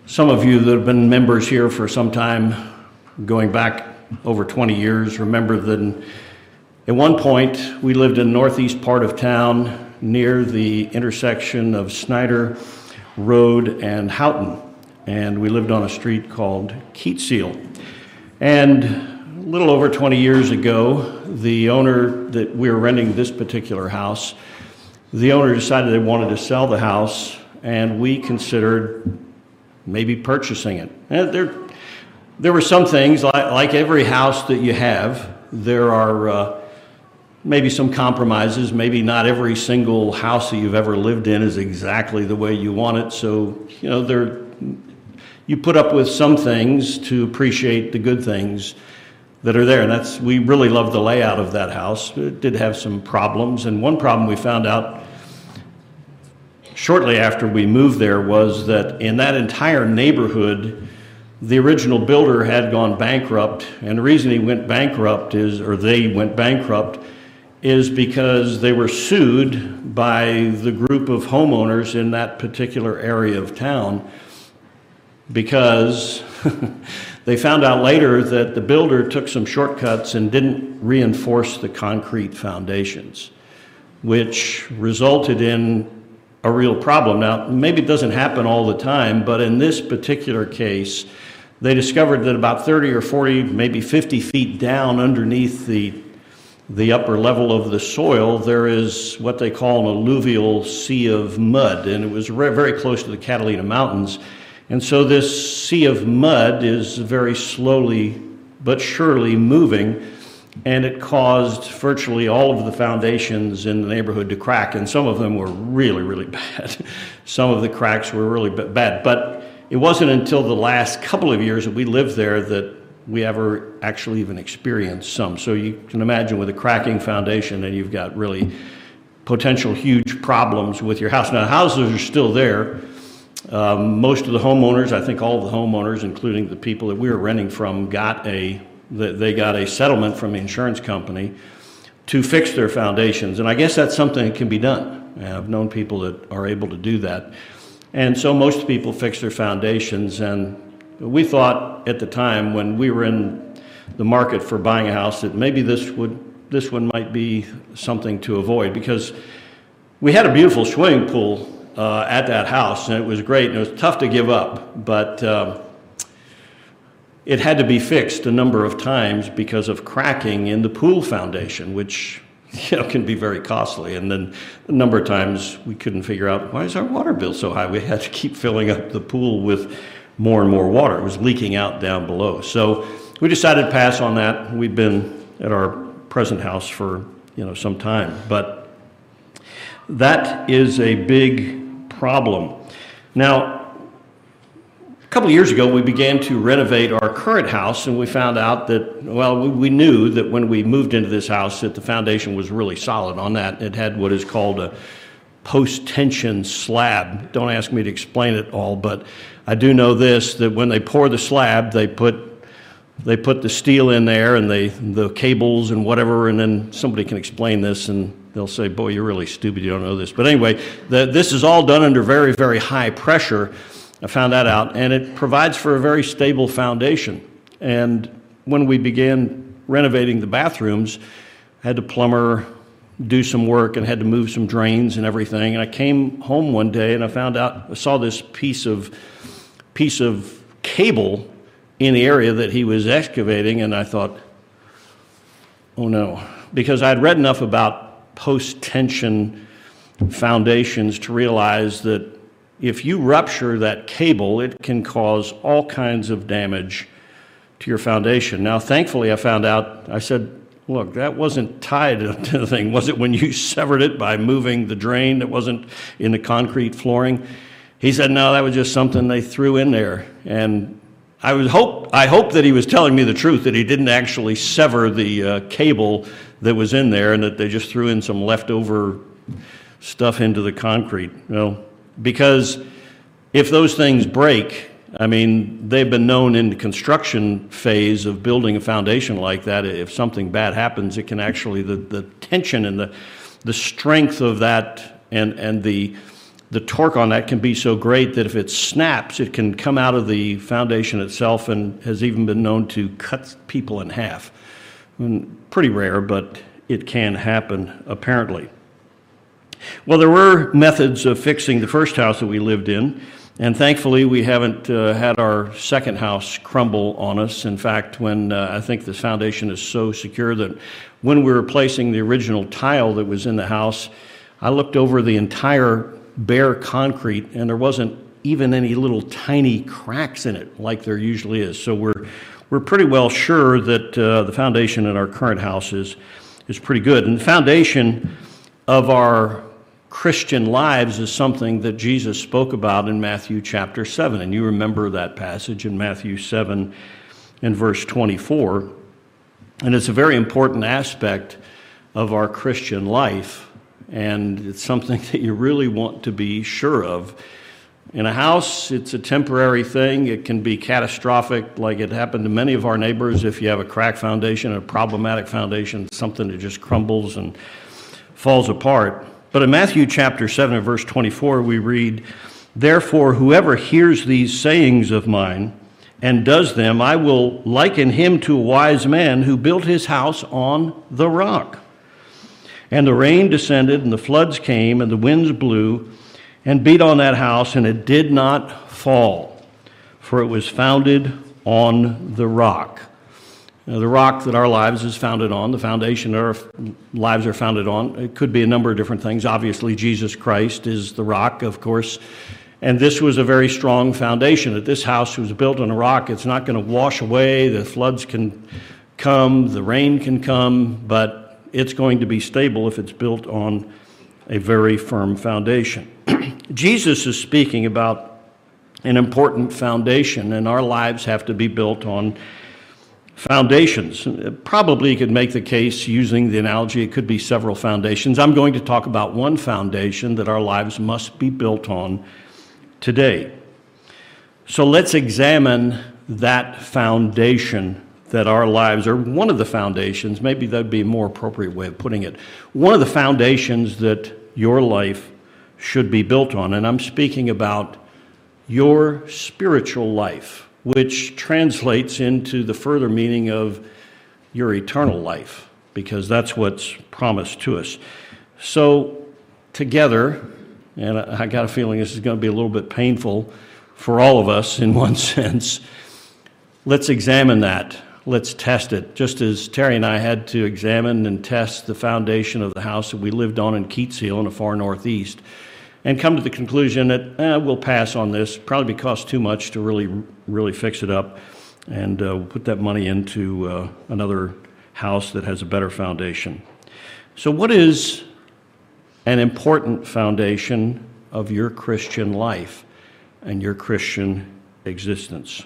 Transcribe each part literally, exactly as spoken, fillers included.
Some of you that have been members here for some time, going back over twenty years, remember that at one point we lived in the northeast part of town near the intersection of Snyder Road and Houghton, and we lived on a street called Keatseal. And a little over twenty years ago, the owner that we were renting this particular house, the owner decided they wanted to sell the house, and we considered maybe purchasing it. And there, there were some things, like, like every house that you have, there are uh, maybe some compromises. Maybe not every single house that you've ever lived in is exactly the way you want it. So, you know, there, you put up with some things to appreciate the good things that are there. And that's, we really love the layout of that house. It did have some problems. And one problem we found out shortly after we moved there was that in that entire neighborhood, the original builder had gone bankrupt. And the reason he went bankrupt is, or they went bankrupt, is because they were sued by the group of homeowners in that particular area of town, because they found out later that the builder took some shortcuts and didn't reinforce the concrete foundations, which resulted in a real problem. Now, maybe it doesn't happen all the time, but in this particular case, they discovered that about thirty or forty, maybe fifty feet down underneath the, the upper level of the soil, there is what they call an alluvial sea of mud, and it was very close to the Catalina Mountains. And so this sea of mud is very slowly but surely moving, and it caused virtually all of the foundations in the neighborhood to crack, and some of them were really, really bad. Some of the cracks were really bad, but it wasn't until the last couple of years that we lived there that we ever actually even experienced some. So you can imagine with a cracking foundation, and you've got really potential huge problems with your house. Now, houses are still there. Um, most of the homeowners, I think all of the homeowners, including the people that we were renting from, got a they got a settlement from the insurance company to fix their foundations. And I guess that's something that can be done. And I've known people that are able to do that. And so most people fix their foundations. And we thought at the time when we were in the market for buying a house that maybe this would this one might be something to avoid, because we had a beautiful swimming pool uh, at that house, and it was great, and it was tough to give up. But uh, it had to be fixed a number of times because of cracking in the pool foundation, which, you know, can be very costly. And then a number of times we couldn't figure out, why is our water bill so high? We had to keep filling up the pool with more and more water. It was leaking out down below. So we decided to pass on that. We've been at our present house for, you know, some time. But that is a big problem. Now, a couple of years ago, we began to renovate our current house, and we found out that, well, we, we knew that when we moved into this house that the foundation was really solid on that. It had what is called a post-tension slab. Don't ask me to explain it all, but I do know this, that when they pour the slab, they put they put the steel in there and they the cables and whatever, and then somebody can explain this and they'll say, boy, you're really stupid, you don't know this. But anyway, the, this is all done under very, very high pressure. I found that out, and it provides for a very stable foundation. And when we began renovating the bathrooms, I had the plumber do some work and had to move some drains and everything. And I came home one day and I found out, I saw this piece of piece of cable in the area that he was excavating, and I thought, oh no, because I'd read enough about post-tension foundations to realize that if you rupture that cable, it can cause all kinds of damage to your foundation. Now, thankfully, I found out, I said, look, that wasn't tied to the thing. Was it when you severed it by moving the drain that wasn't in the concrete flooring? He said, no, that was just something they threw in there. And I was hope I hope that he was telling me the truth, that he didn't actually sever the uh, cable that was in there and that they just threw in some leftover stuff into the concrete. You know, because if those things break, I mean, they've been known in the construction phase of building a foundation like that, if something bad happens, it can actually, the, the tension and the, the strength of that and, and the, the torque on that can be so great that if it snaps, it can come out of the foundation itself and has even been known to cut people in half. And pretty rare, but it can happen, apparently. Well, there were methods of fixing the first house that we lived in, and thankfully we haven't uh, had our second house crumble on us. In fact, when uh, I think this foundation is so secure that when we were replacing the original tile that was in the house, I looked over the entire bare concrete, and there wasn't even any little tiny cracks in it like there usually is. So we're we're pretty well sure that uh, the foundation in our current house is, is pretty good. And the foundation of our Christian lives is something that Jesus spoke about in Matthew chapter seven. And you remember that passage in Matthew seven and verse twenty-four. And it's a very important aspect of our Christian life. And it's something that you really want to be sure of. In a house, it's a temporary thing. It can be catastrophic, like it happened to many of our neighbors. If you have a cracked foundation, a problematic foundation, something that just crumbles and falls apart. But in Matthew chapter seven and verse twenty-four, we read, "Therefore, whoever hears these sayings of mine and does them, I will liken him to a wise man who built his house on the rock. And the rain descended, and the floods came, and the winds blew, and beat on that house, and it did not fall, for it was founded on the rock." Now, the rock that our lives is founded on, the foundation that our lives are founded on, it could be a number of different things. Obviously, Jesus Christ is the rock, of course, and this was a very strong foundation. That this house was built on a rock, it's not going to wash away, the floods can come, the rain can come, but it's going to be stable if it's built on a very firm foundation. Jesus is speaking about an important foundation, and our lives have to be built on foundations. Probably you could make the case using the analogy, it could be several foundations. I'm going to talk about one foundation that our lives must be built on today. So let's examine that foundation that our lives are, one of the foundations, maybe that would be a more appropriate way of putting it, one of the foundations that your life should be built on. And I'm speaking about your spiritual life, which translates into the further meaning of your eternal life, because that's what's promised to us. So together, and I got a feeling this is going to be a little bit painful for all of us in one sense, let's examine that. Let's test it, just as Terry and I had to examine and test the foundation of the house that we lived on in Keatshill in the far northeast, and come to the conclusion that eh, we'll pass on this. Probably cost too much to really, really fix it up, and uh, we'll put that money into uh, another house that has a better foundation. So what is an important foundation of your Christian life and your Christian existence?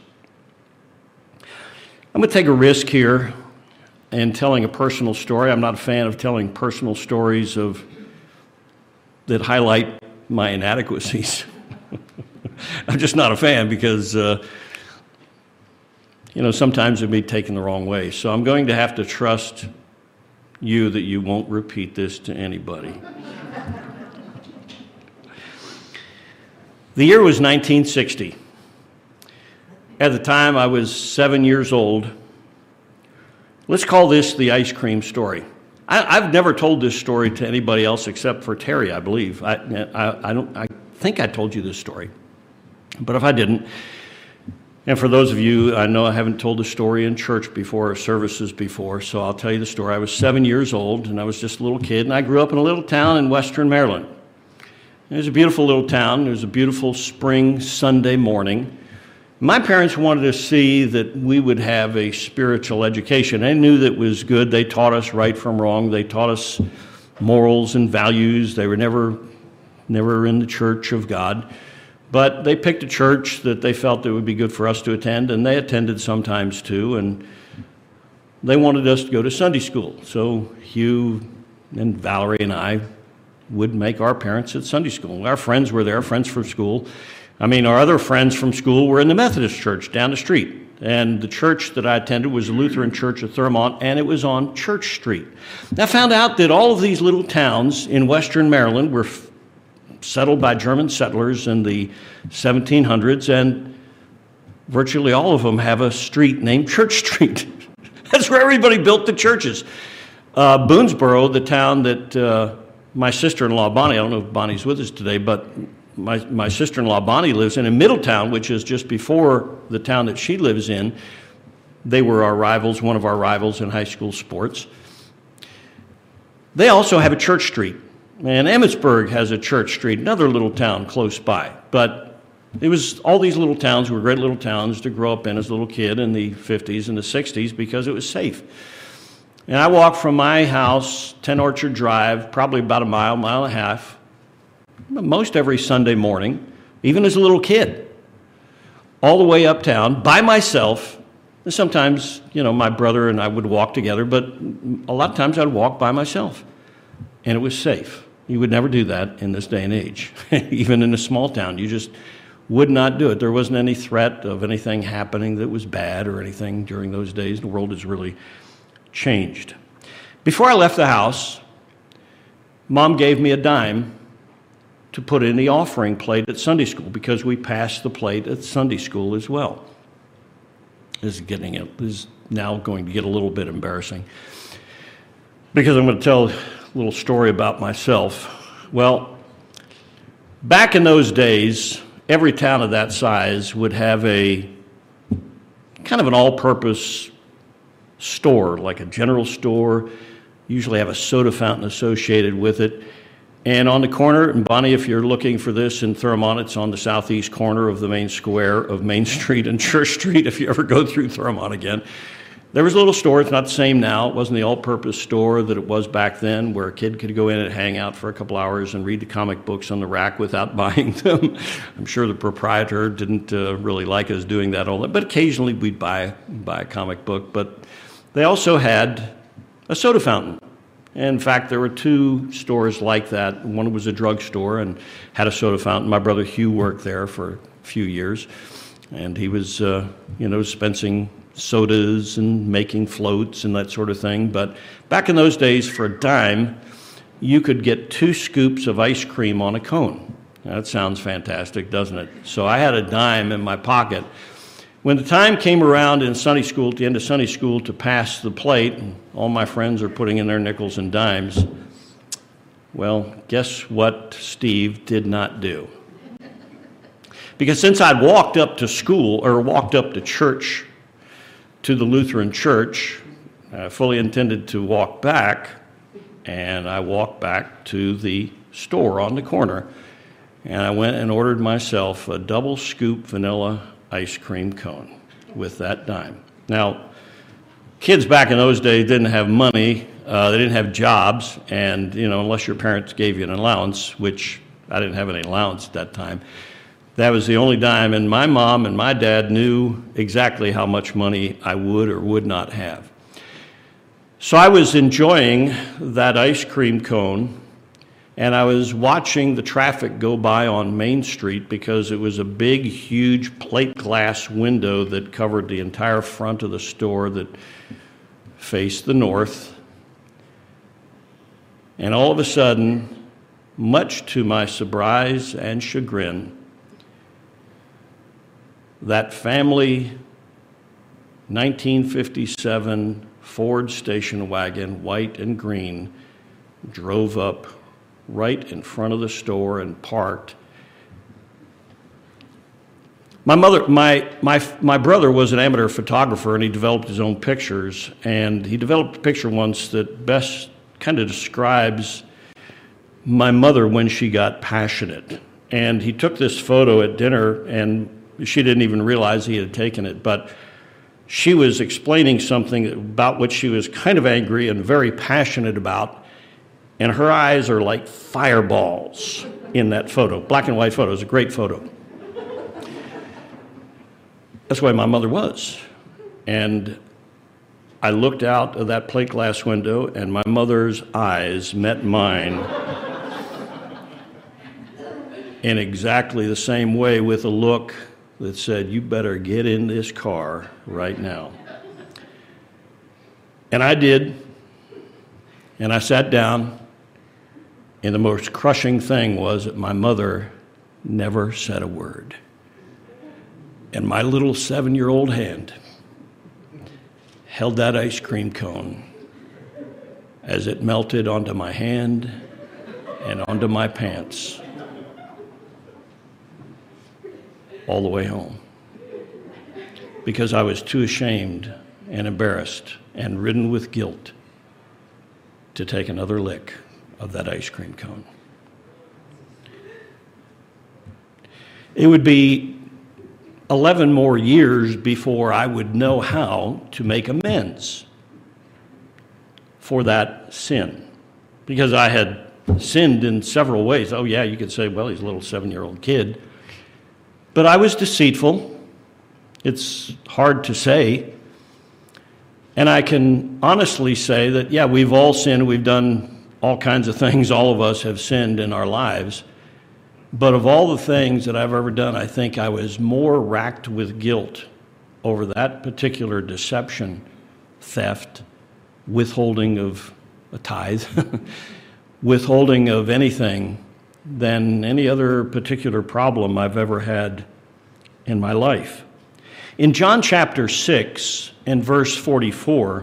I'm going to take a risk here in telling a personal story. I'm not a fan of telling personal stories of that highlight my inadequacies. I'm just not a fan because, uh, you know, sometimes it'd be taken the wrong way. So I'm going to have to trust you that you won't repeat this to anybody. The year was nineteen sixty. At the time, I was seven years old. Let's call this the ice cream story. I, I've never told this story to anybody else except for Terry, I believe. I, I, I don't. I think I told you this story, but if I didn't, and for those of you, I know I haven't told the story in church before or services before, so I'll tell you the story. I was seven years old, and I was just a little kid, and I grew up in a little town in western Maryland. It was a beautiful little town. It was a beautiful spring Sunday morning. My parents wanted to see that we would have a spiritual education. They knew that was good. They taught us right from wrong. They taught us morals and values. They were never, never in the church of God. But they picked a church that they felt it would be good for us to attend, and they attended sometimes too. And they wanted us to go to Sunday school. So Hugh and Valerie and I would make our parents at Sunday school. Our friends were there, friends from school. I mean, our other friends from school were in the Methodist church down the street. And the church that I attended was the Lutheran Church of Thurmont, and it was on Church Street. I found out that all of these little towns in western Maryland were f- settled by German settlers in the seventeen hundreds, and virtually all of them have a street named Church Street. That's where everybody built the churches. Uh, Boonesboro, the town that uh, my sister-in-law Bonnie, I don't know if Bonnie's with us today, but my, my sister-in-law Bonnie lives in, in Middletown, which is just before the town that she lives in. They were our rivals, one of our rivals in high school sports. They also have a church street. And Emmitsburg has a church street, another little town close by. But it was all these little towns were great little towns to grow up in as a little kid in the fifties and the sixties because it was safe. And I walked from my house, ten Orchard Drive, probably about a mile, mile and a half, most every Sunday morning, even as a little kid, all the way uptown by myself. And sometimes, you know, my brother and I would walk together, but a lot of times I'd walk by myself. And it was safe. You would never do that in this day and age, even in a small town. You just would not do it. There wasn't any threat of anything happening that was bad or anything during those days. The world has really changed. Before I left the house, Mom gave me a dime to put in the offering plate at Sunday school because we passed the plate at Sunday school as well. This is getting it. This is now going to get a little bit embarrassing because I'm going to tell a little story about myself. Well, back in those days, every town of that size would have a kind of an all-purpose store, like a general store, usually have a soda fountain associated with it. And on the corner, and Bonnie, if you're looking for this in Thurmont, it's on the southeast corner of the main square of Main Street and Church Street, if you ever go through Thurmont again. There was a little store. It's not the same now. It wasn't the all-purpose store that it was back then, where a kid could go in and hang out for a couple hours and read the comic books on the rack without buying them. I'm sure the proprietor didn't uh, really like us doing that all that, but occasionally we'd buy, buy a comic book. But they also had a soda fountain. In fact, there were two stores like that. One was a drugstore and had a soda fountain. My brother Hugh worked there for a few years, and he was, uh, you know, dispensing sodas and making floats and that sort of thing. But back in those days, for a dime, you could get two scoops of ice cream on a cone. Now, that sounds fantastic, doesn't it? So I had a dime in my pocket. When the time came around in Sunday school, at the end of Sunday school, to pass the plate, and all my friends are putting in their nickels and dimes, well, guess what Steve did not do? Because since I'd walked up to school, or walked up to church, to the Lutheran church, I fully intended to walk back, and I walked back to the store on the corner, and I went and ordered myself a double scoop vanilla ice cream cone with that dime. Now, kids back in those days didn't have money, uh, they didn't have jobs, and, you know, unless your parents gave you an allowance, which I didn't have any allowance at that time, that was the only dime, and my mom and my dad knew exactly how much money I would or would not have. So I was enjoying that ice cream cone, and I was watching the traffic go by on Main Street because it was a big, huge plate glass window that covered the entire front of the store that faced the north. And all of a sudden, much to my surprise and chagrin, that family nineteen fifty-seven Ford station wagon, white and green, drove up right in front of the store and parked. My mother, my my my brother was an amateur photographer, and he developed his own pictures. And he developed a picture once that best kind of describes my mother when she got passionate. And he took this photo at dinner, and she didn't even realize he had taken it, but she was explaining something about which she was kind of angry and very passionate about, and her eyes are like fireballs in that photo. Black and white photo. It's a great photo. That's the way my mother was. And I looked out of that plate glass window, and my mother's eyes met mine in exactly the same way, with a look that said, "You better get in this car right now." And I did. And I sat down, And the most crushing thing was that my mother never said a word. And my little seven-year-old hand held that ice cream cone as it melted onto my hand and onto my pants all the way home, because I was too ashamed and embarrassed and ridden with guilt to take another lick of that ice cream cone. It would be eleven more years before I would know how to make amends for that sin, because I had sinned in several ways. Oh yeah, you could say, well, he's a little seven-year-old kid. But I was deceitful. It's hard to say. And I can honestly say that, yeah, we've all sinned. We've done all kinds of things. All of us have sinned in our lives. But of all the things that I've ever done, I think I was more racked with guilt over that particular deception, theft, withholding of a tithe, withholding of anything, than any other particular problem I've ever had in my life. In John chapter six and verse forty-four,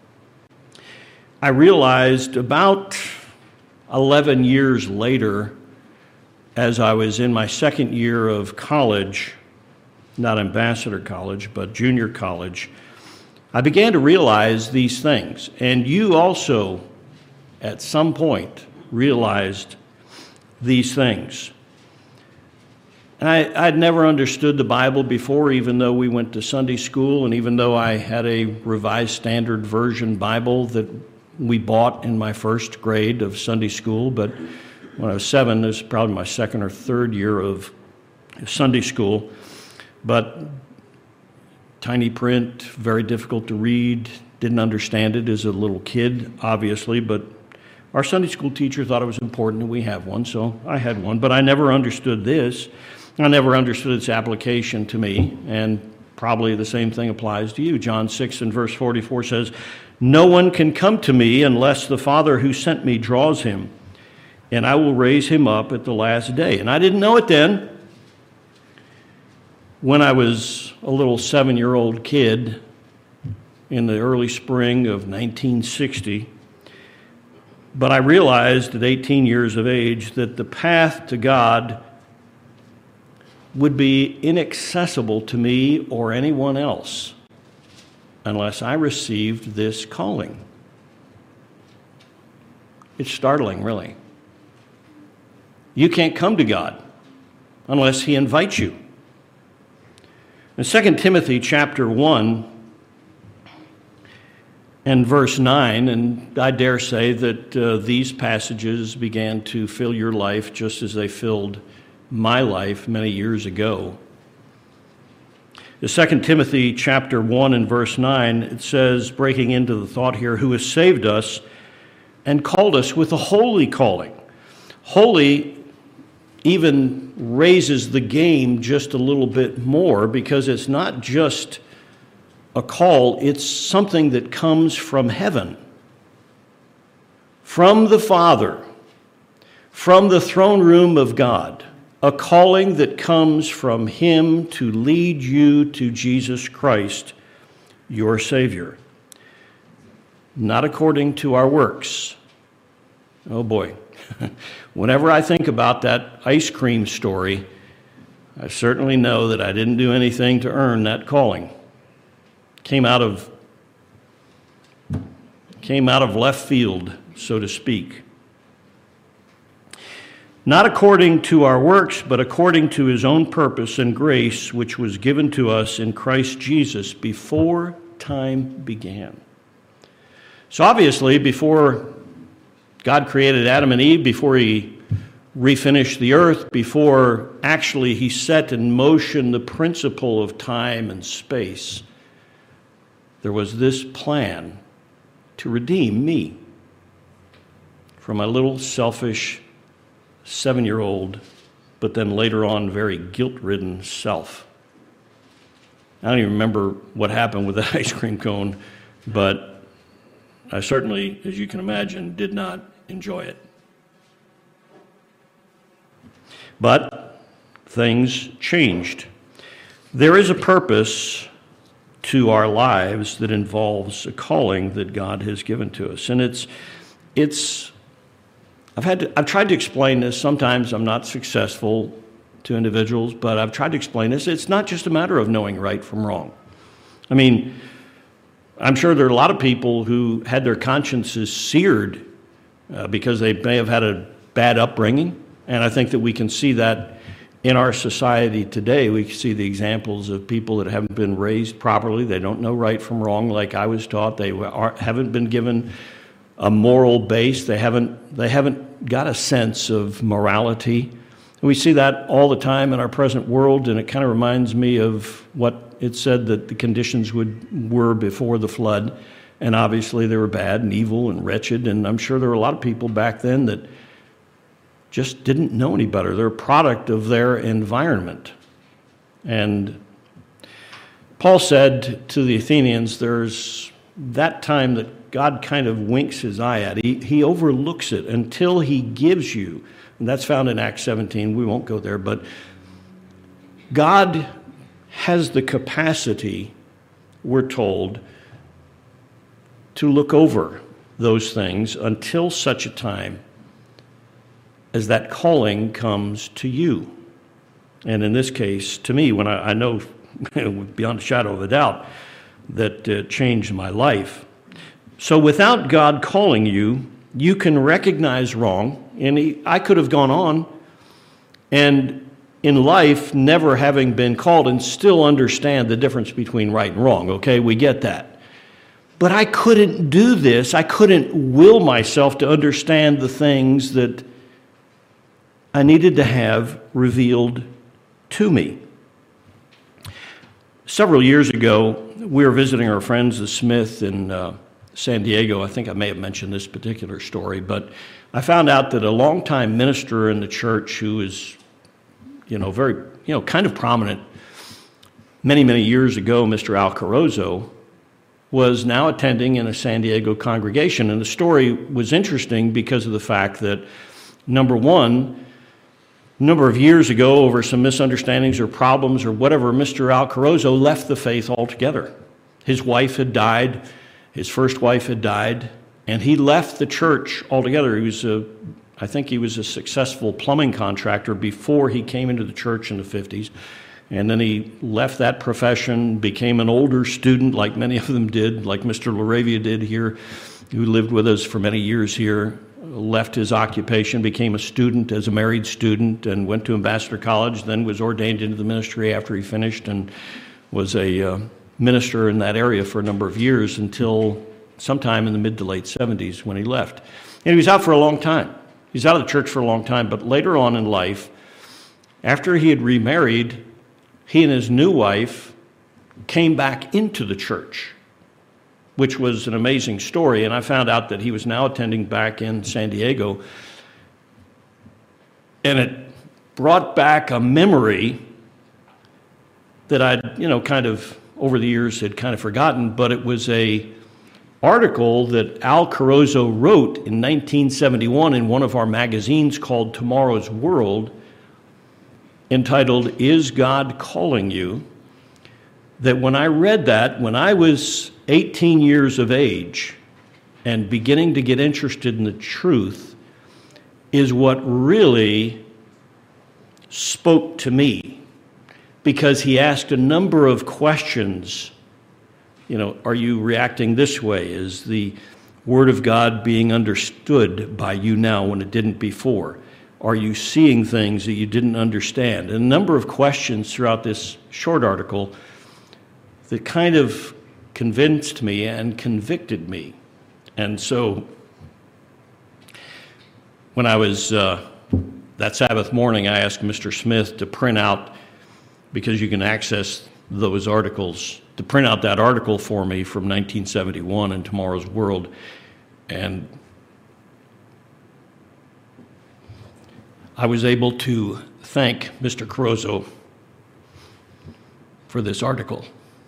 I realized about eleven years later, as I was in my second year of college, not Ambassador College, but junior college, I began to realize these things. And you also, at some point, realized these things. And I, I'd never understood the Bible before, even though we went to Sunday school, and even though I had a Revised Standard Version Bible that we bought in my first grade of Sunday school. But when I was seven, this was probably my second or third year of Sunday school. But tiny print, very difficult to read, didn't understand it as a little kid, obviously, but our Sunday school teacher thought it was important that we have one, so I had one. But I never understood this. I never understood its application to me, and probably the same thing applies to you. John six and verse forty-four says, "No one can come to me unless the Father who sent me draws him, and I will raise him up at the last day." And I didn't know it then. When I was a little seven-year-old kid in the early spring of nineteen sixty, but I realized at eighteen years of age that the path to God would be inaccessible to me or anyone else unless I received this calling. It's startling, really. You can't come to God unless He invites you. In Second Timothy chapter one and verse nine, and I dare say that uh, these passages began to fill your life just as they filled my life many years ago. The Second Timothy chapter one and verse nine, it says, breaking into the thought here, "Who has saved us and called us with a holy calling." Holy even raises the game just a little bit more, because it's not just a call, it's something that comes from heaven, from the Father, from the throne room of God, a calling that comes from Him to lead you to Jesus Christ, your Savior. Not according to our works. Oh boy. Whenever I think about that ice cream story, I certainly know that I didn't do anything to earn that calling. Came out of came out of left field, so to speak. Not according to our works, but according to His own purpose and grace, which was given to us in Christ Jesus before time began. So obviously, before God created Adam and Eve, before He refinished the earth, before actually He set in motion the principle of time and space, there was this plan to redeem me from my little selfish seven-year-old, but then later on very guilt-ridden self. I don't even remember what happened with that ice cream cone, but I certainly, as you can imagine, did not enjoy it. But things changed. There is a purpose to our lives that involves a calling that God has given to us. And it's, it's, I've had to, I've tried to explain this. Sometimes I'm not successful to individuals, but I've tried to explain this. It's not just a matter of knowing right from wrong. I mean, I'm sure there are a lot of people who had their consciences seared uh, because they may have had a bad upbringing. And I think that we can see that in our society today. We see the examples of people that haven't been raised properly. They don't know right from wrong like I was taught. They are, haven't been given a moral base. They haven't, they haven't got a sense of morality. And we see that all the time in our present world, and it kind of reminds me of what it said that the conditions would were before the flood. And obviously they were bad and evil and wretched, and I'm sure there were a lot of people back then that just didn't know any better. They're a product of their environment. And Paul said to the Athenians, there's that time that God kind of winks his eye at. He, he overlooks it until he gives you, and that's found in Acts seventeen. We won't go there, but God has the capacity, we're told, to look over those things until such a time as that calling comes to you. And in this case, to me, when I, I know beyond a shadow of a doubt that uh, changed my life. So without God calling you, you can recognize wrong. And he, I could have gone on and in life never having been called and still understand the difference between right and wrong. Okay, we get that. But I couldn't do this. I couldn't will myself to understand the things that I needed to have revealed to me. Several years ago, we were visiting our friends, the Smith, in uh, San Diego. I think I may have mentioned this particular story, but I found out that a longtime minister in the church who was, you know, very, you know, kind of prominent many, many years ago, Mister Al Carozzo, was now attending in a San Diego congregation. And the story was interesting because of the fact that, number one, a number of years ago, over some misunderstandings or problems or whatever, Mister Al Carozzo left the faith altogether. His wife had died, his first wife had died, and he left the church altogether. He was a, I think he was a successful plumbing contractor before he came into the church in the fifties. And then he left that profession, became an older student like many of them did, like Mister Laravia did here, who lived with us for many years here. Left his occupation, became a student as a married student, and went to Ambassador College, then was ordained into the ministry after he finished, and was a uh, minister in that area for a number of years until sometime in the mid to late seventies when he left. And he was out for a long time. He was out of the church for a long time, but later on in life, after he had remarried, he and his new wife came back into the church, which was an amazing story. And I found out that he was now attending back in San Diego. And it brought back a memory that I'd, you know, kind of over the years had kind of forgotten, but it was a article that Al Carozzo wrote in nineteen seventy-one in one of our magazines called Tomorrow's World, entitled, Is God Calling You? That when I read that, when I was eighteen years of age and beginning to get interested in the truth, is what really spoke to me, because he asked a number of questions. You know, are you reacting this way? Is the Word of God being understood by you now when it didn't before? Are you seeing things that you didn't understand? And a number of questions throughout this short article that kind of convinced me and convicted me. And so when I was, uh, that Sabbath morning, I asked Mister Smith to print out, because you can access those articles, to print out that article for me from nineteen seventy-one in Tomorrow's World. And I was able to thank Mister Carozzo for this article.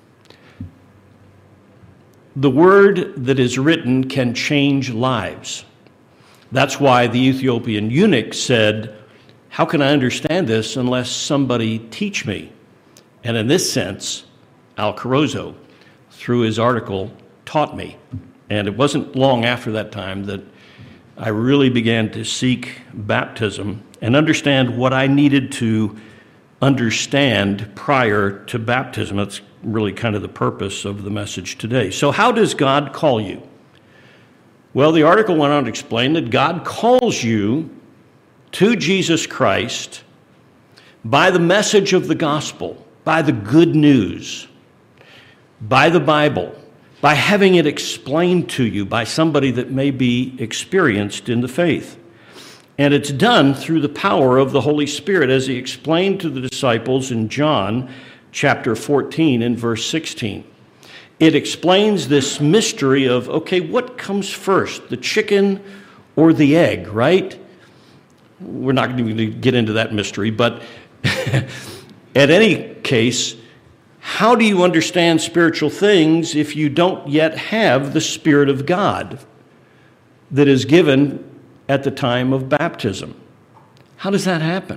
The word that is written can change lives. That's why the Ethiopian eunuch said, how can I understand this unless somebody teach me? And in this sense, Al Carozzo, through his article, taught me. And it wasn't long after that time that I really began to seek baptism and understand what I needed to understand prior to baptism. That's really kind of the purpose of the message today. So how does God call you? Well, the article went on to explain that God calls you to Jesus Christ by the message of the gospel, by the good news, by the Bible, by having it explained to you by somebody that may be experienced in the faith. And it's done through the power of the Holy Spirit, as he explained to the disciples in John chapter fourteen and verse sixteen. It explains this mystery of, okay, what comes first, the chicken or the egg, right? We're not going to get into that mystery, but at any case, how do you understand spiritual things if you don't yet have the Spirit of God that is given at the time of baptism? How does that happen?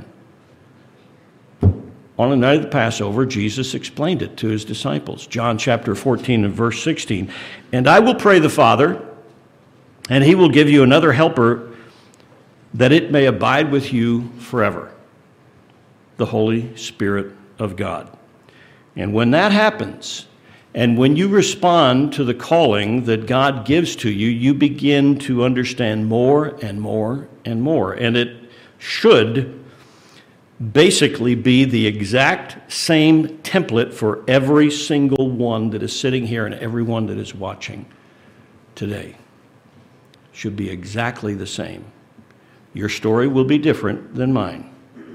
On the night of the Passover, Jesus explained it to his disciples. John chapter fourteen and verse sixteen. And I will pray the Father, and he will give you another helper, that it may abide with you forever, the Holy Spirit of God. And when that happens, and when you respond to the calling that God gives to you, you begin to understand more and more and more. And it should basically be the exact same template for every single one that is sitting here and everyone that is watching today. Should be exactly the same. Your story will be different than mine.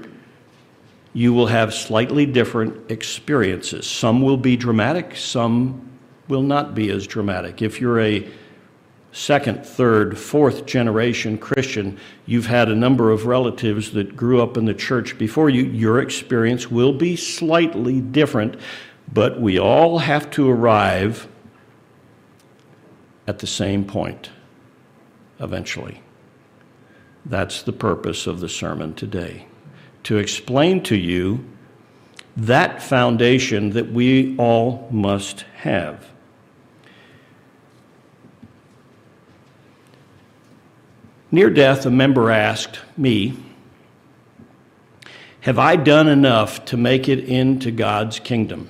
You will have slightly different experiences. Some will be dramatic, some will not be as dramatic. If you're a second, third, fourth generation Christian, you've had a number of relatives that grew up in the church before you, your experience will be slightly different, but we all have to arrive at the same point eventually. That's the purpose of the sermon today, to explain to you that foundation that we all must have. Near death, a member asked me, have I done enough to make it into God's kingdom?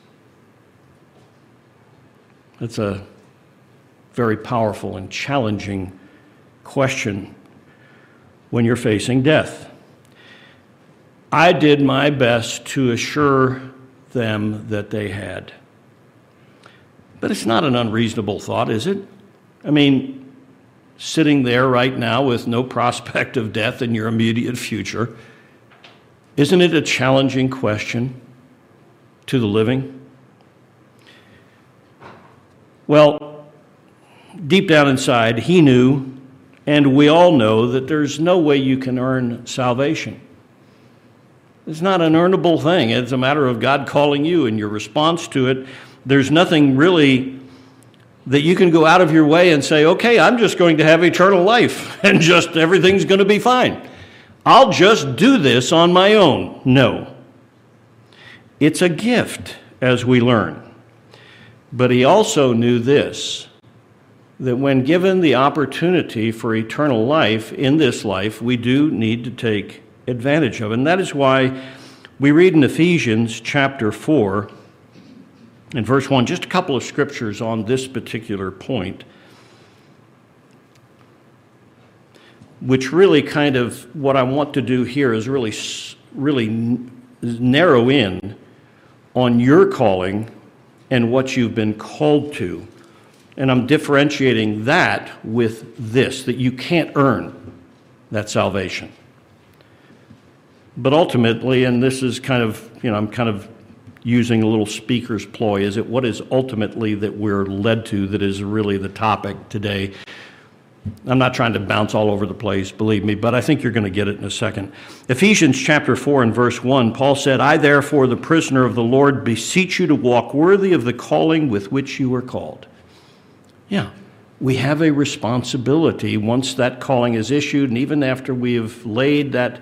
That's a very powerful and challenging question when you're facing death. I did my best to assure them that they had. But it's not an unreasonable thought, is it? I mean, sitting there right now with no prospect of death in your immediate future, isn't it a challenging question to the living? Well, deep down inside, he knew, and we all know, that there's no way you can earn salvation. It's not an earnable thing. It's a matter of God calling you and your response to it. There's nothing really that you can go out of your way and say, okay, I'm just going to have eternal life and just everything's going to be fine. I'll just do this on my own. No. It's a gift, as we learn. But he also knew this, that when given the opportunity for eternal life in this life, we do need to take advantage of it. And that is why we read in Ephesians chapter four, in verse one, just a couple of scriptures on this particular point, which really kind of, what I want to do here is really, really narrow in on your calling and what you've been called to. And I'm differentiating that with this, that you can't earn that salvation. But ultimately, and this is kind of, you know, I'm kind of using a little speaker's ploy, is it what is ultimately that we're led to that is really the topic today? I'm not trying to bounce all over the place, believe me, but I think you're going to get it in a second. Ephesians chapter four and verse one, Paul said, I therefore, the prisoner of the Lord, beseech you to walk worthy of the calling with which you were called. Yeah, we have a responsibility once that calling is issued, and even after we have laid that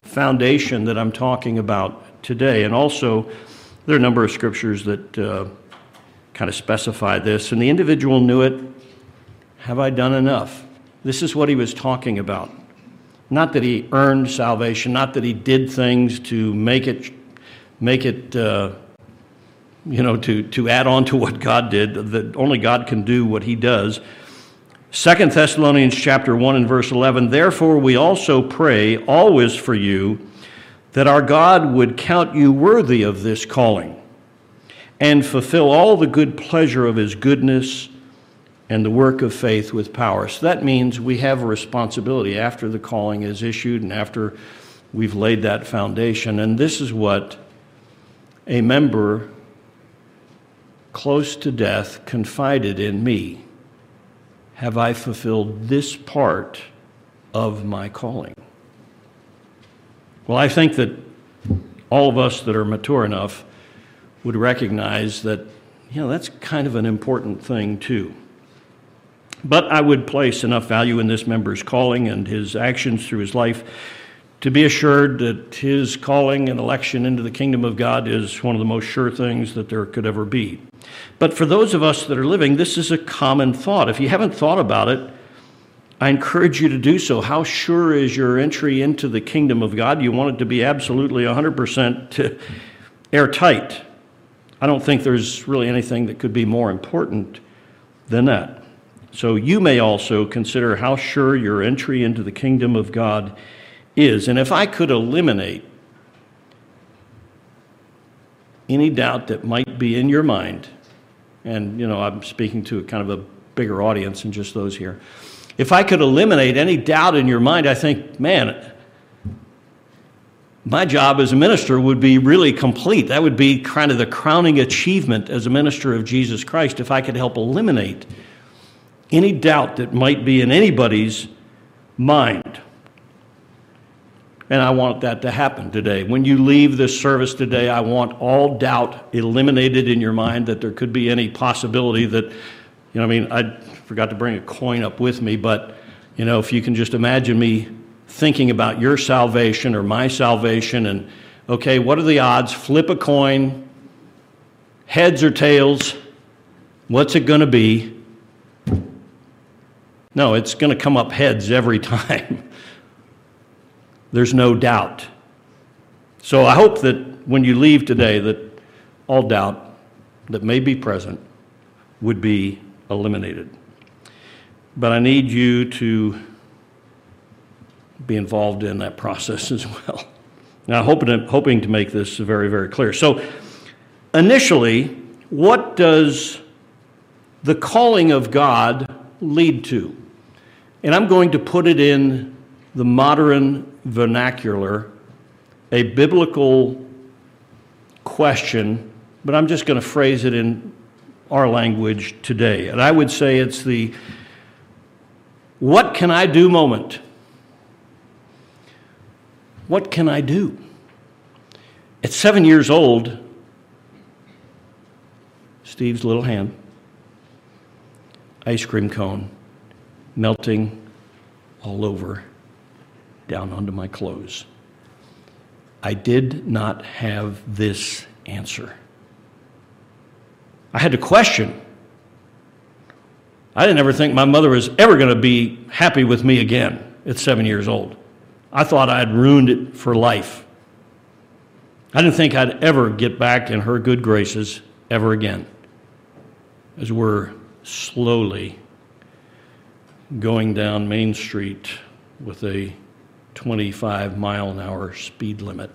foundation that I'm talking about today. And also, there are a number of scriptures that uh, kind of specify this. And the individual knew it. Have I done enough? This is what he was talking about. Not that he earned salvation, not that he did things to make it, make it, uh, you know, to, to add on to what God did. That only God can do what he does. Second Thessalonians chapter one and verse eleven, therefore we also pray always for you, that our God would count you worthy of this calling, and fulfill all the good pleasure of his goodness and the work of faith with power. So that means we have a responsibility after the calling is issued and after we've laid that foundation. And this is what a member close to death confided in me. Have I fulfilled this part of my calling? Well, I think that all of us that are mature enough would recognize that, you know, that's kind of an important thing too. But I would place enough value in this member's calling and his actions through his life to be assured that his calling and election into the kingdom of God is one of the most sure things that there could ever be. But for those of us that are living, this is a common thought. If you haven't thought about it, I encourage you to do so. How sure is your entry into the kingdom of God? You want it to be absolutely one hundred percent airtight. I don't think there's really anything that could be more important than that. So you may also consider how sure your entry into the kingdom of God is. And if I could eliminate any doubt that might be in your mind, and, you know, I'm speaking to a kind of a bigger audience than just those here. If I could eliminate any doubt in your mind, I think, man, my job as a minister would be really complete. That would be kind of the crowning achievement as a minister of Jesus Christ, if I could help eliminate any doubt that might be in anybody's mind. And I want that to happen today. When you leave this service today, I want all doubt eliminated in your mind that there could be any possibility that, you know, I mean, I forgot to bring a coin up with me, but, you know, if you can just imagine me thinking about your salvation or my salvation and, okay, what are the odds? Flip a coin, heads or tails, what's it going to be? No, it's going to come up heads every time. There's no doubt. So I hope that when you leave today that all doubt that may be present would be eliminated. But I need you to be involved in that process as well. Now, hoping, hoping to make this very, very clear. So initially, what does the calling of God lead to? And I'm going to put it in the modern vernacular, a biblical question, but I'm just going to phrase it in our language today. And I would say it's the what can I do moment. What can I do? At seven years old, Steve's little hand, ice cream cone, melting all over, down onto my clothes. I did not have this answer. I had to question. I didn't ever think my mother was ever going to be happy with me again at seven years old. I thought I had ruined it for life. I didn't think I'd ever get back in her good graces ever again. As we're slowly going down Main Street with a twenty-five mile an hour speed limit.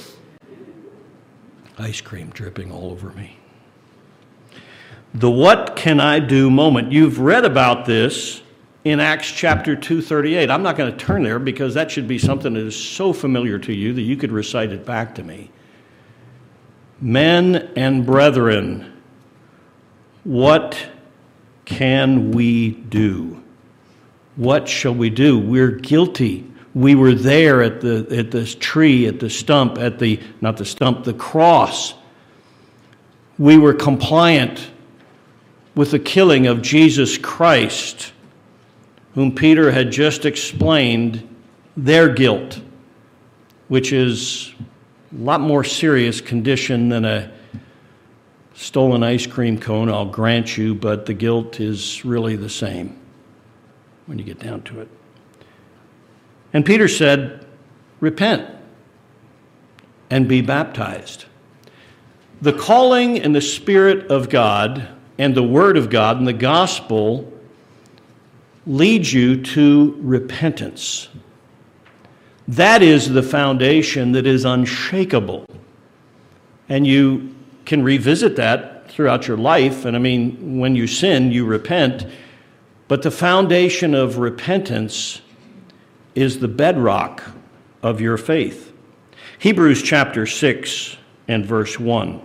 Ice cream dripping all over me. The what can I do moment. You've read about this in Acts chapter two thirty-eight. I'm not going to turn there because that should be something that is so familiar to you that you could recite it back to me. Men and brethren, what can we do? What shall we do? We're guilty. We were there at the at this tree, at the stump, at the, not the stump, the cross. We were compliant with the killing of Jesus Christ, whom Peter had just explained their guilt. which is a lot more serious condition than a stolen ice cream cone, I'll grant you, but the guilt is really the same when you get down to it. And Peter said, repent and be baptized. The calling and the Spirit of God and the Word of God and the gospel leads you to repentance. That is the foundation that is unshakable. And you can revisit that throughout your life. And I mean, when you sin, you repent. But the foundation of repentance is the bedrock of your faith. Hebrews chapter six and verse one.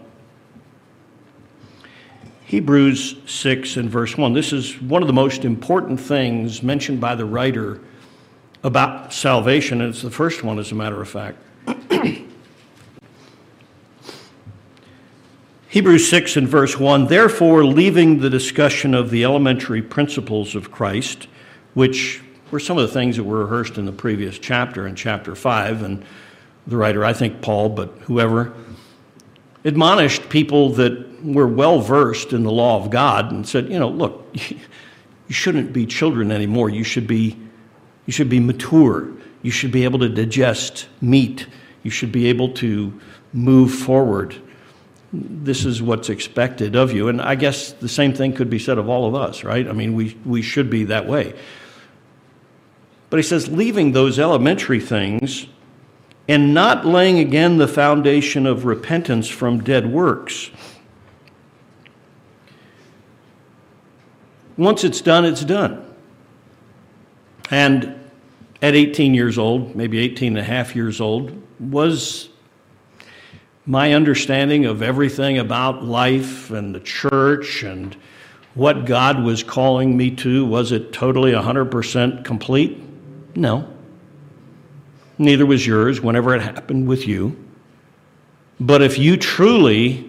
Hebrews six and verse one. This is one of the most important things mentioned by the writer about salvation, and it's the first one, as a matter of fact. Hebrews six and verse one, therefore, leaving the discussion of the elementary principles of Christ, which were some of the things that were rehearsed in the previous chapter, in chapter five, and the writer, I think Paul, but whoever, admonished people that were well-versed in the law of God and said, you know, look, you shouldn't be children anymore. You should be, you should be mature. You should be able to digest meat. You should be able to move forward. This is what's expected of you. And I guess the same thing could be said of all of us, right? I mean, we, we should be that way. But he says, leaving those elementary things and not laying again the foundation of repentance from dead works. Once it's done, it's done. And at eighteen years old, maybe eighteen and a half years old, was my understanding of everything about life and the church and what God was calling me to, was it totally one hundred percent complete? No. Neither was yours whenever it happened with you. But if you truly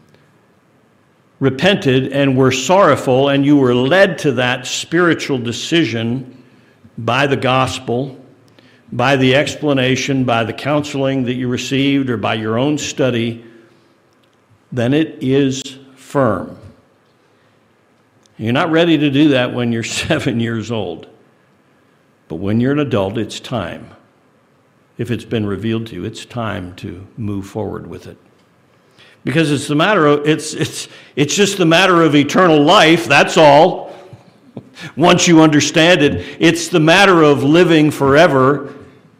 repented and were sorrowful and you were led to that spiritual decision by the gospel, by the explanation, by the counseling that you received, or by your own study, then it is firm. You're not ready to do that when you're seven years old. But when you're an adult, it's time. If it's been revealed to you, it's time to move forward with it. Because it's the matter of, it's it's it's just the matter of eternal life, that's all. Once you understand it, it's the matter of living forever,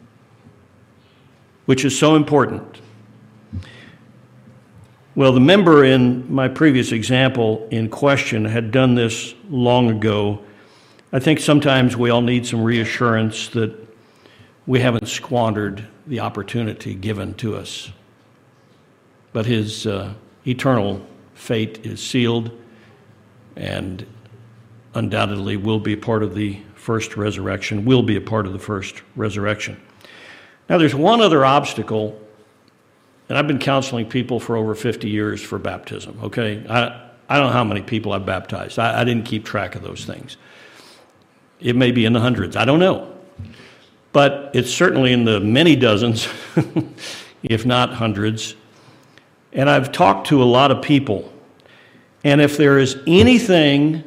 which is so important. Well, the member in my previous example in question had done this long ago. I think sometimes we all need some reassurance that we haven't squandered the opportunity given to us. But his uh, eternal fate is sealed and undoubtedly will be part of the first resurrection, will be a part of the first resurrection. Now, there's one other obstacle, and I've been counseling people for over fifty years for baptism, okay? I, I don't know how many people I've baptized. I, I didn't keep track of those things. It may be in the hundreds. I don't know. But it's certainly in the many dozens, if not hundreds. And I've talked to a lot of people. And if there is anything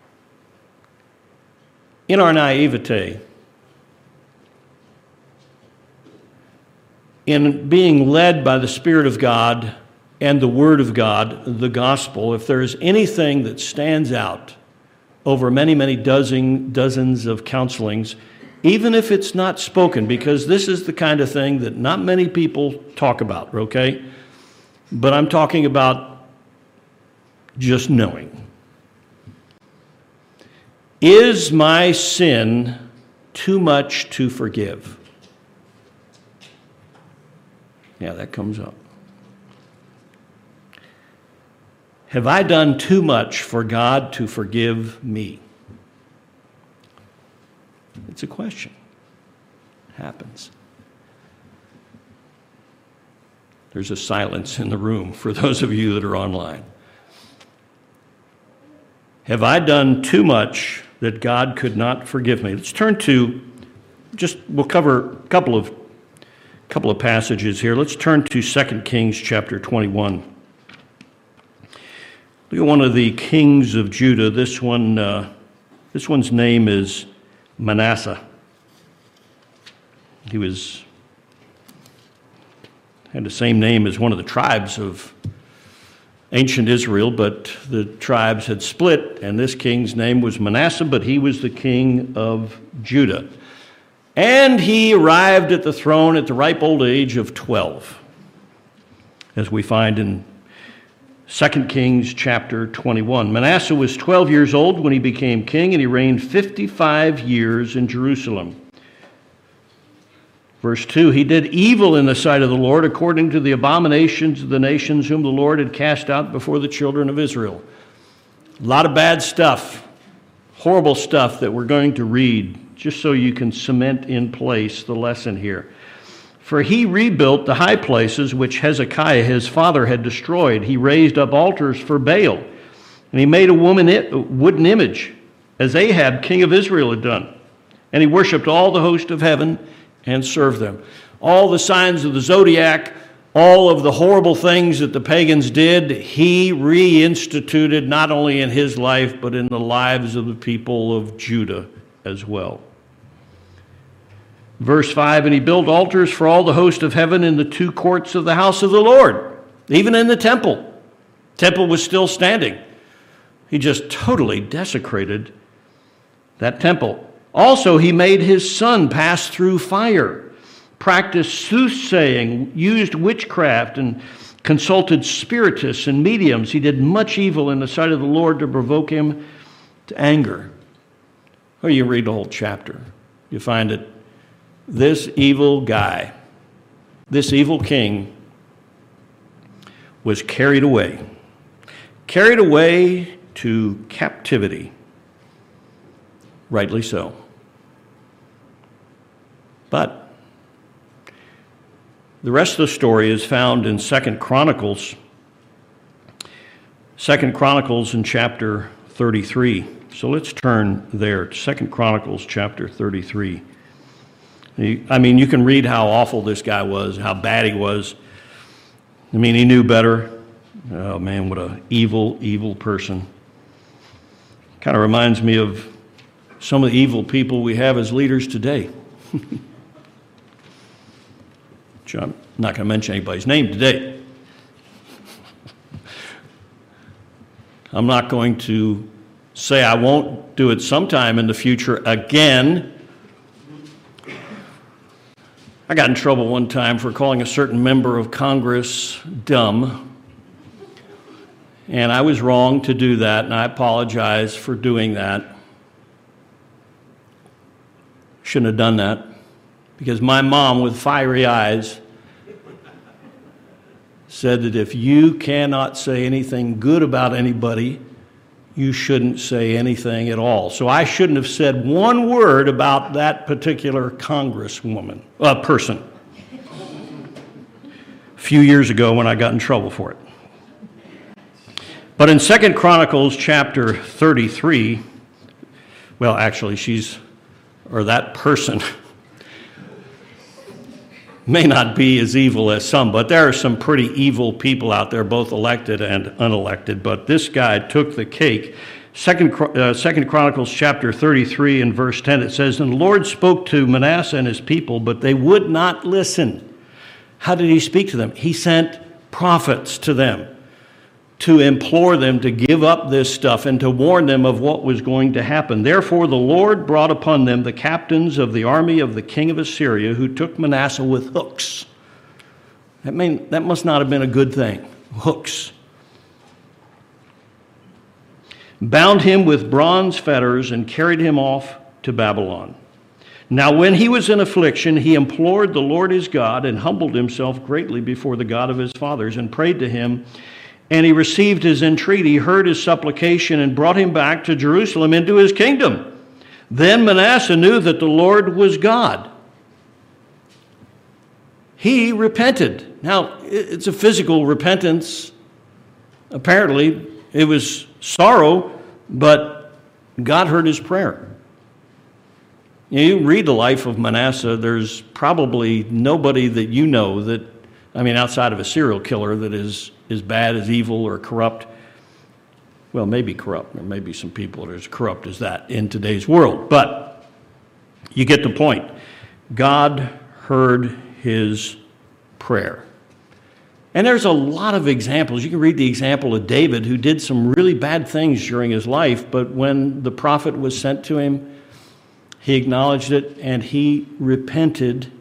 in our naivete, in being led by the Spirit of God and the Word of God, the gospel, if there is anything that stands out over many, many dozen, dozens of counselings, even if it's not spoken, because this is the kind of thing that not many people talk about, okay? But I'm talking about just knowing. Is my sin too much to forgive? Yeah, that comes up. Have I done too much for God to forgive me? It's a question. It happens. There's a silence in the room for those of you that are online. Have I done too much that God could not forgive me? Let's turn to, just, we'll cover a couple of couple of passages here. Let's turn to Second Kings chapter twenty-one. Look at one of the kings of Judah. This one, uh, this one's name is Manasseh. He was had the same name as one of the tribes of ancient Israel, but the tribes had split, and this king's name was Manasseh, but he was the king of Judah. And he arrived at the throne at the ripe old age of twelve, as we find in Second Kings chapter twenty-one. Manasseh was twelve years old when he became king, and he reigned fifty-five years in Jerusalem. Verse two, he did evil in the sight of the Lord according to the abominations of the nations whom the Lord had cast out before the children of Israel. A lot of bad stuff, horrible stuff that we're going to read, just so you can cement in place the lesson here. For he rebuilt the high places which Hezekiah his father had destroyed. He raised up altars for Baal, and he made a woman a wooden image, as Ahab king of Israel had done. And he worshipped all the host of heaven and served them. All the signs of the zodiac, all of the horrible things that the pagans did, he reinstituted not only in his life, but in the lives of the people of Judah as well. Verse five, and he built altars for all the host of heaven in the two courts of the house of the Lord, even in the temple. Temple was still standing. He just totally desecrated that temple. Also, he made his son pass through fire, practiced soothsaying, used witchcraft, and consulted spiritists and mediums. He did much evil in the sight of the Lord to provoke him to anger. Well, you read the whole chapter. You find that this evil guy, this evil king, was carried away. Carried away to captivity. Rightly so. But the rest of the story is found in Second Chronicles. Second Chronicles in chapter thirty-three. So let's turn there to Second Chronicles chapter thirty-three. I mean, you can read how awful this guy was, how bad he was. I mean, he knew better. Oh man, what an evil, evil person. Kind of reminds me of some of the evil people we have as leaders today. I'm not going to mention anybody's name today. I'm not going to say I won't do it sometime in the future again. I got in trouble one time for calling a certain member of Congress dumb. And I was wrong to do that, and I apologize for doing that. Shouldn't have done that, because my mom, with fiery eyes, said that if you cannot say anything good about anybody, you shouldn't say anything at all. So I shouldn't have said one word about that particular congresswoman, uh, person, a few years ago when I got in trouble for it. But in Second Chronicles chapter thirty-three, well, actually, she's, or that person, may not be as evil as some, but there are some pretty evil people out there, both elected and unelected. But this guy took the cake. Second, uh, Second Chronicles chapter thirty-three and verse ten, it says, and the Lord spoke to Manasseh and his people, but they would not listen. How did he speak to them? He sent prophets to them to implore them to give up this stuff and to warn them of what was going to happen. Therefore, the Lord brought upon them the captains of the army of the king of Assyria, who took Manasseh with hooks. That mean, that must not have been a good thing. Hooks. Bound him with bronze fetters and carried him off to Babylon. Now, when he was in affliction, he implored the Lord his God and humbled himself greatly before the God of his fathers and prayed to him. And he received his entreaty, heard his supplication, and brought him back to Jerusalem into his kingdom. Then Manasseh knew that the Lord was God. He repented. Now, it's a physical repentance. Apparently, it was sorrow, but God heard his prayer. You read the life of Manasseh, there's probably nobody that you know that, I mean, outside of a serial killer, that is as bad, as evil, or corrupt. Well, maybe corrupt. There may be some people that are as corrupt as that in today's world. But you get the point. God heard his prayer. And there's a lot of examples. You can read the example of David, who did some really bad things during his life, but when the prophet was sent to him, he acknowledged it and he repented.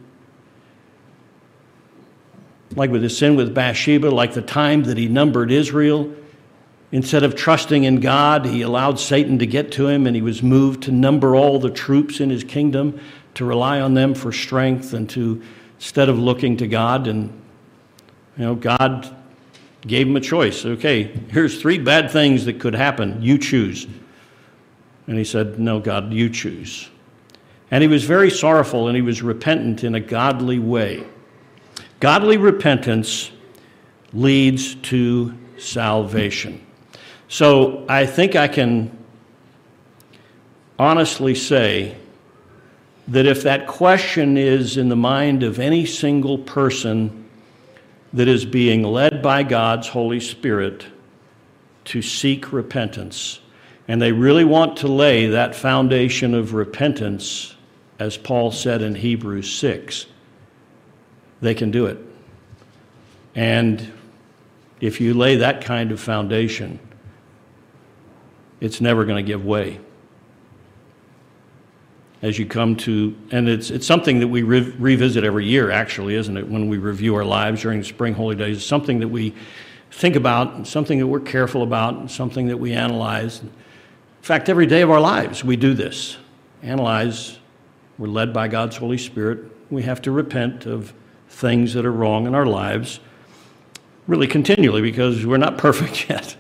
Like with his sin with Bathsheba, like the time that he numbered Israel, instead of trusting in God, he allowed Satan to get to him, and he was moved to number all the troops in his kingdom, to rely on them for strength, and to, instead of looking to God, and you know, God gave him a choice. Okay, here's three bad things that could happen. You choose. And he said, no, God, you choose. And he was very sorrowful, and he was repentant in a godly way. Godly repentance leads to salvation. So I think I can honestly say that if that question is in the mind of any single person that is being led by God's Holy Spirit to seek repentance, and they really want to lay that foundation of repentance, as Paul said in Hebrews six, they can do it. And if you lay that kind of foundation, it's never going to give way. As you come to, and it's it's something that we re- revisit every year, actually, isn't it? When we review our lives during the spring holy days, it's something that we think about, something that we're careful about, something that we analyze. In fact, every day of our lives, we do this. Analyze. We're led by God's Holy Spirit. We have to repent of things that are wrong in our lives, really continually, because we're not perfect yet.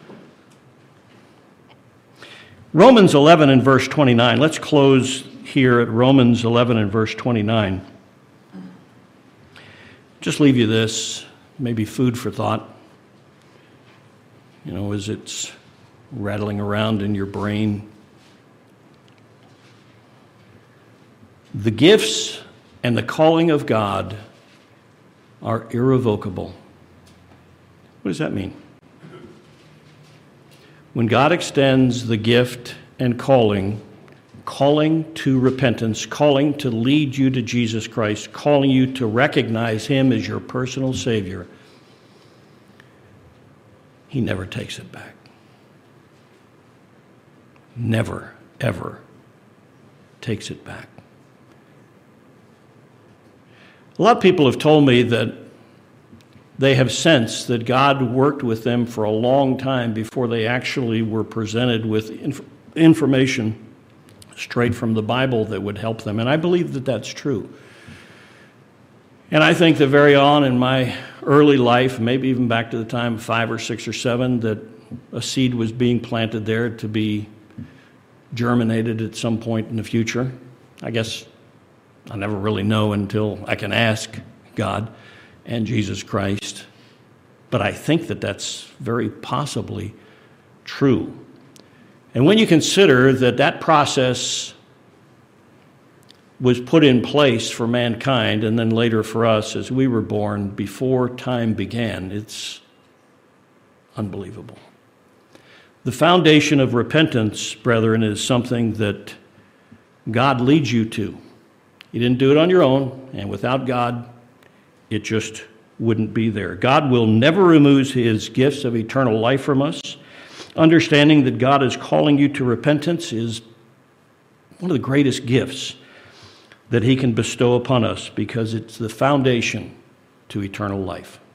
Romans eleven and verse twenty-nine. Let's close here at Romans eleven and verse twenty-nine. Just leave you this, maybe food for thought. You know, as it's rattling around in your brain. The gifts and the calling of God are irrevocable. What does that mean? When God extends the gift and calling, calling to repentance, calling to lead you to Jesus Christ, calling you to recognize him as your personal Savior, he never takes it back. Never, ever takes it back. A lot of people have told me that they have sensed that God worked with them for a long time before they actually were presented with inf- information straight from the Bible that would help them. And I believe that that's true. And I think that very on in my early life, maybe even back to the time of five or six or seven, that a seed was being planted there to be germinated at some point in the future. I guess I'll never really know until I can ask God and Jesus Christ. But I think that that's very possibly true. And when you consider that that process was put in place for mankind and then later for us as we were born before time began, it's unbelievable. The foundation of repentance, brethren, is something that God leads you to. You didn't do it on your own, and without God, it just wouldn't be there. God will never remove his gifts of eternal life from us. Understanding that God is calling you to repentance is one of the greatest gifts that he can bestow upon us, because it's the foundation to eternal life.